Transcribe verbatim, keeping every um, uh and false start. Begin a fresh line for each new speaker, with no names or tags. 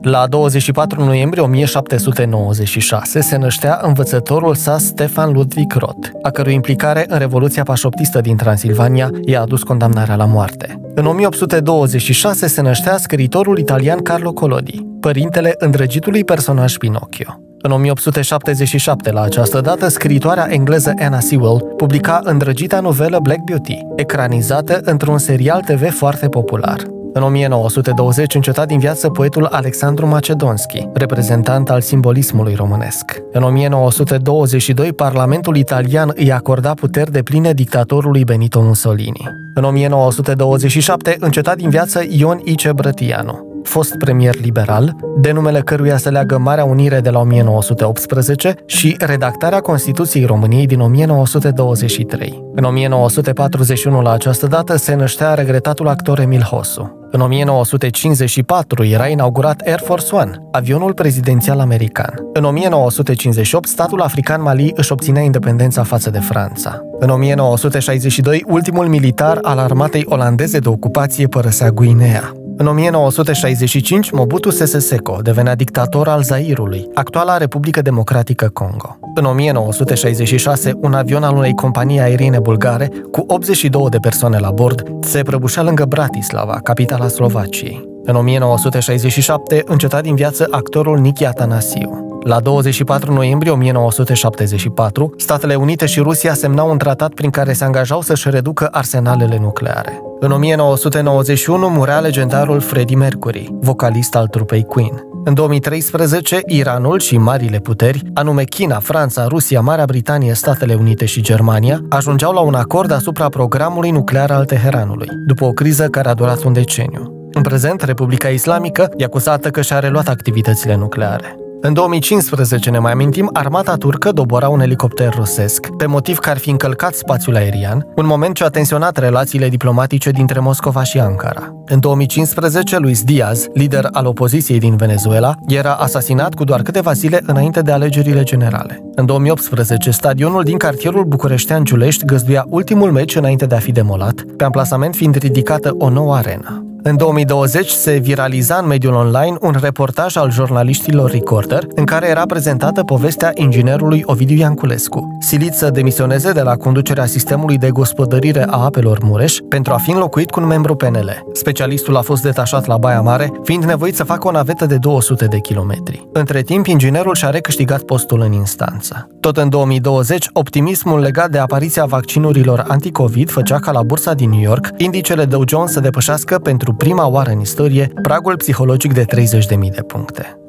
La douăzeci și patru noiembrie o mie șapte sute nouăzeci și șase se năștea învățătorul sas Stefan Ludwig Roth, a cărui implicare în Revoluția Pașoptistă din Transilvania i-a adus condamnarea la moarte. În o mie opt sute douăzeci și șase se năștea scriitorul italian Carlo Collodi, părintele îndrăgitului personaj Pinocchio. În o mie opt sute șaptezeci și șapte, la această dată, scriitoarea engleză Anna Sewell publica îndrăgita novelă Black Beauty, ecranizată într-un serial T V foarte popular. În o mie nouă sute douăzeci înceta din viață poetul Alexandru Macedonski, reprezentant al simbolismului românesc. În o mie nouă sute douăzeci și doi, Parlamentul italian îi acorda puteri depline dictatorului Benito Mussolini. În o mie nouă sute douăzeci și șapte înceta din viață Ion Ice Brătianu, fost premier liberal, de numele căruia se leagă Marea Unire de la o mie nouă sute optsprezece și redactarea Constituției României din o mie nouă sute douăzeci și trei. În o mie nouă sute patruzeci și unu, la această dată, se năștea regretatul actor Emil Hosu. În o mie nouă sute cincizeci și patru era inaugurat Air Force One, avionul prezidențial american. În o mie nouă sute cincizeci și opt, statul african Mali își obținea independența față de Franța. În o mie nouă sute șaizeci și doi, ultimul militar al armatei olandeze de ocupație părăsea Guinea. În o mie nouă sute șaizeci și cinci, Mobutu Sese Seko devenea dictator al Zairului, actuala Republică Democratică Congo. În o mie nouă sute șaizeci și șase, un avion al unei companii aeriene bulgare, cu optzeci și două de persoane la bord, se prăbușea lângă Bratislava, capitala Slovaciei. În o mie nouă sute șaizeci și șapte, înceta din viață actorul Nichi Atanasiu. La douăzeci și patru noiembrie o mie nouă sute șaptezeci și patru, Statele Unite și Rusia semnau un tratat prin care se angajau să-și reducă arsenalele nucleare. În o mie nouă sute nouăzeci și unu murea legendarul Freddie Mercury, vocalist al trupei Queen. În două mii treisprezece, Iranul și marile puteri, anume China, Franța, Rusia, Marea Britanie, Statele Unite și Germania, ajungeau la un acord asupra programului nuclear al Teheranului, după o criză care a durat un deceniu. În prezent, Republica Islamică e acuzată că și-a reluat activitățile nucleare. În două mii cincisprezece, ne mai amintim, armata turcă dobora un elicopter rusesc, pe motiv că ar fi încălcat spațiul aerian, un moment ce a tensionat relațiile diplomatice dintre Moscova și Ankara. În două mii cincisprezece, Luis Diaz, lider al opoziției din Venezuela, era asasinat cu doar câteva zile înainte de alegerile generale. În două mii optsprezece, stadionul din cartierul bucureștean Giulești găzduia ultimul meci înainte de a fi demolat, pe amplasament fiind ridicată o nouă arenă. În două mii douăzeci se viraliza în mediul online un reportaj al jurnaliștilor Recorder în care era prezentată povestea inginerului Ovidiu Ianculescu, silit să demisioneze de la conducerea sistemului de gospodărire a apelor Mureș pentru a fi înlocuit cu un membru P N L. Specialistul a fost detașat la Baia Mare, fiind nevoit să facă o navetă de două sute de kilometri. Între timp, inginerul și-a recâștigat postul în instanță. Tot în două mii douăzeci, optimismul legat de apariția vaccinurilor anti-Covid făcea ca la bursa din New York indicele Dow Jones să depășească pentru prima oară în istorie pragul psihologic de treizeci de mii de puncte.